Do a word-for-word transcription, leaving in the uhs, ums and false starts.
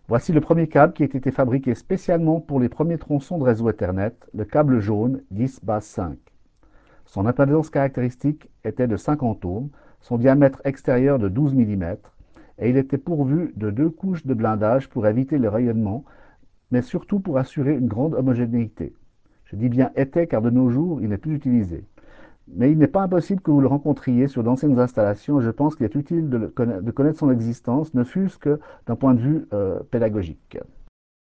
Voici le premier câble qui a été fabriqué spécialement pour les premiers tronçons de réseau Ethernet, le câble jaune dix base cinq. Son impédance caractéristique était de cinquante ohms, son diamètre extérieur de douze millimètres, et il était pourvu de deux couches de blindage pour éviter le rayonnement, mais surtout pour assurer une grande homogénéité. Je dis bien était car de nos jours, il n'est plus utilisé. Mais il n'est pas impossible que vous le rencontriez sur d'anciennes installations. Je pense qu'il est utile de, connaître, de connaître son existence, ne fût-ce que d'un point de vue euh, pédagogique.